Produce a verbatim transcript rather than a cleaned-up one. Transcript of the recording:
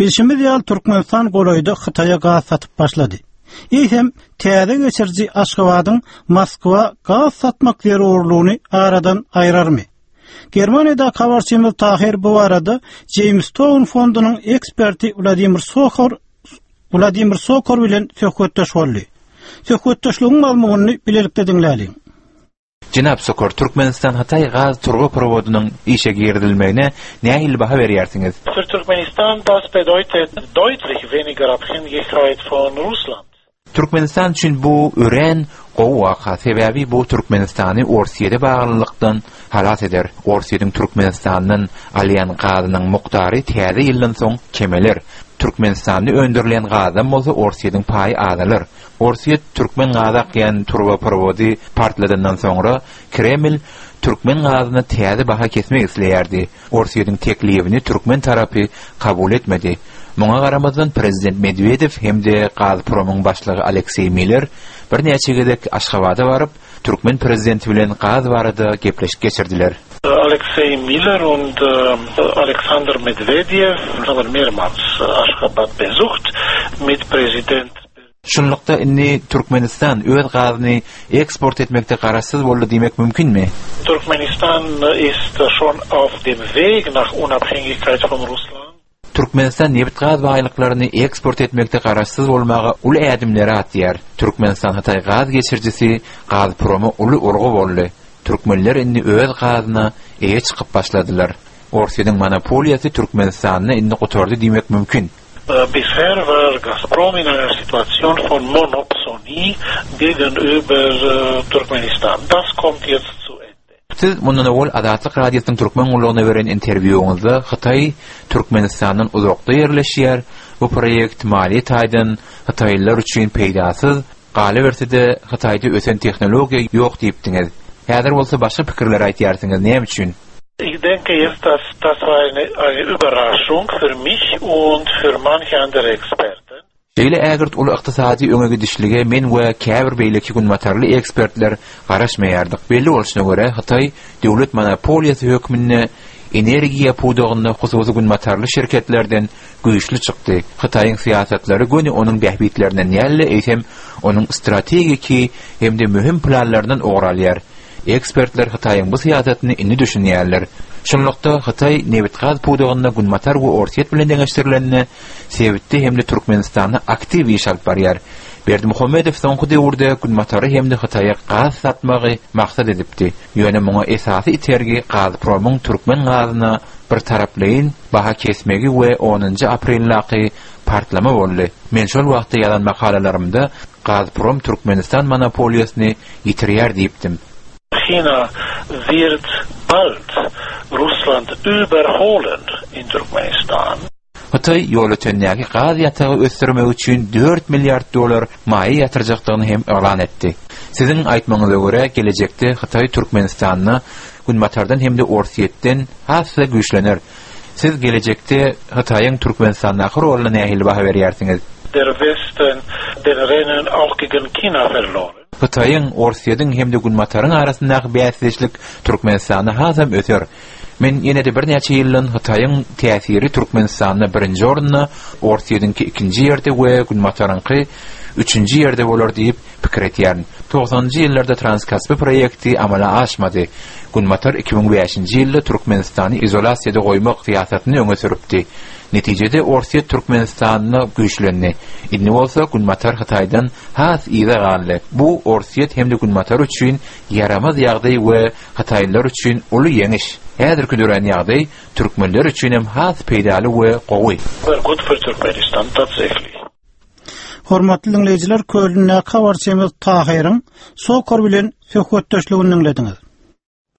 Bilşimiz ýaly Türkmenistan goloýdy Hytaýa gaz satyp başlady. Eýsem täze geçirji Aşgabatyň Moskwa gaz satmak zerurlugyny aradan aýrarmy? Germaniýada habarçymyz Tahir bu arada James Town fondunyň eksperti Vladimir Sokhor Vladimir Sokhor bilen söhbetdeş boldy. Söhbetdeşligiň malumuny bilelikde dinläliň. Cenab Sokhor, Türkmenistan Hatay gaz turgu provodunyň işe girdilmegine nähil baha berýärsiňiz? Für Turkmenistan das bedeutet deutlich weniger Abhängigkeit von Russland. Türkmenistan üçin bu ören gowa sebäbi bu Türkmenistany Orsiýede baglylykdan halat eder. Orsiýeň Türkmenistanyň alýan gazynyň mukdary täze ýyldan soň kemeler. Türkmenistany öndürilen gazyň bolsa Orsiýeň paýy azalar. Orsiýet Türkmen gazy ýan turba provody partladandan soňra Kreml Türkmen gazyny täze baha kesmek isleýärdi. Orsiýeň teklifini Türkmen tarapy kabul etmedi. Muňa garamazdan Prezident Medvedev hemde Gazpromyň başlygy Aleksey Miller bir näçe gedek Aşgabada baryp Türkmen prezidenti bilen gaz barada gepleşip geçirdiler. Alexei Miller und uh, Alexander Medvedev haben mehrmals Aşgabat besucht mit Präsident. Şunlukda inni Türkmenistan öz gazyny eksport etmekde garaşsyz boldy diýmek mümkinmi? Turkmenistan ist schon auf dem Weg nach Unabhängigkeit von Russland. Türkmenistan nebit gaz baýlyklaryny eksport etmekde garaşsyz bolmagy uly ädimleri atýar. Türkmenistan Hatay gaz geçirjisi Gazpromy uly urgu boldy. Türkmenler indi öz gazyna eýe çykyp başladylar. Orsiýeň monopoliýasy Türkmenistanyny indi gotardy diýmek mümkin. Bisher war Gazprom in einer Situation von Monopolie gegenüber Turkmenistan. Das kommt jetzt zu Ende. Siz mundan ol Adatlyk radiosynyň türkmen gulagyna beren interwýuňyzda Hytaý Türkmenistanyň uzakda ýerleşýär. Bu proýekt maliýet aýdan Hytaýlylar üçin peýdasyz, galy bersede Hytaýda ösen tehnologiýa ýok diýipdiňiz. Häzir bolsa başga pikirler aýtýarsyňyz, näme üçin? Ich denke jetzt, dass das war eine, eine Überraschung für mich und für manche andere Experten. Şeýle ägert ul ykdysady öňe gidişlige men we käbir beýleki günmatarly ekspertler garaşmaýardyk. Belli bolşuna göre Hytaý döwlet monopoliýasy hökmünde energiýa pudugyny hususy günmatarly şirketlerden güýçli çykdy. Hytaýyň siýasatlary göni onuň bähbitlerinden ýaly eýsem onuň strategiki hemde mühim planlaryndan oğralýar. Ekspertler Hytaýyň bu siýasatyny indi düşünýärler. Şunlukda Hytaý nebit gaz pudugyna günmatar we Orsiýet bilen deňeşdirilenine sebäpli hemde Türkmenistany aktiw iş alyp barýar. Berdimuhammedow soňky döwürde günmatary hemde Hytaýa gaz satmagy maksat edipdi. Ýöne muňa esasy itergi Gazpromyň Türkmen gazyna bir taraplyň baha kesmegi we onuncu apreldaky partlama boldy. Men şol wagtda ýazan makalalarymda Gazprom Türkmenistan monopoliýasyny ýitirýär diýipdim. China wird bald Russland überholen in Turkmenistan. Hytaý ýol ötendäki gaz ýatagy ösdürmek üçin dört milliard dolar maýy ýatyrjakdygyny hem elan etdi. Sizin aýtmaňyza görä gelecekde Hytaý Türkmenistanyny günmatardan hemde Orsiýetden hasy güýçlenir. Siz gelecekde Hytaýyň Türkmenistanyň rolyna nähili baha berýärsiňiz? Der Westen den Rennen auch gegen China verloren. Hytaýyň Orsiýeň hemde günmataryň arasyndaky bäsleşlik Türkmenistany hazam öter. Men ýene-de bir näçe ýyldan Hytaýyň täsiri Türkmenistanyny birinji orunda, Orsiýeňki ikinji ýerde we günmataryňky üçünji ýerde bolar diýip pikir etýär. togsonunjy ýyllarda Transkaspi proýekti amala aşmady. Günmatar iki bin beşinji ýylda Türkmenistany izolasiýada goýmak siýasatyny öňe süripdi. Netijede Orsiýet Türkmenistanyny güýçlendi. Indi bolsa günmatar Hytaýdan has ýa galy. Bu Orsiýet hemde günmatar üçin ýaramaz ýagdaý we Hytaýlylar üçin uly ýeňiş. Häzirki dören ýagdaý türkmenler üçin hem has peýdaly we gowy. Gut für Turkmenistan tatsächlich. Hormatly dinleýijiler, köýlüne habarçymyz Tahiryň Sokhor bilen söhbetdeşligini dinlediňiz.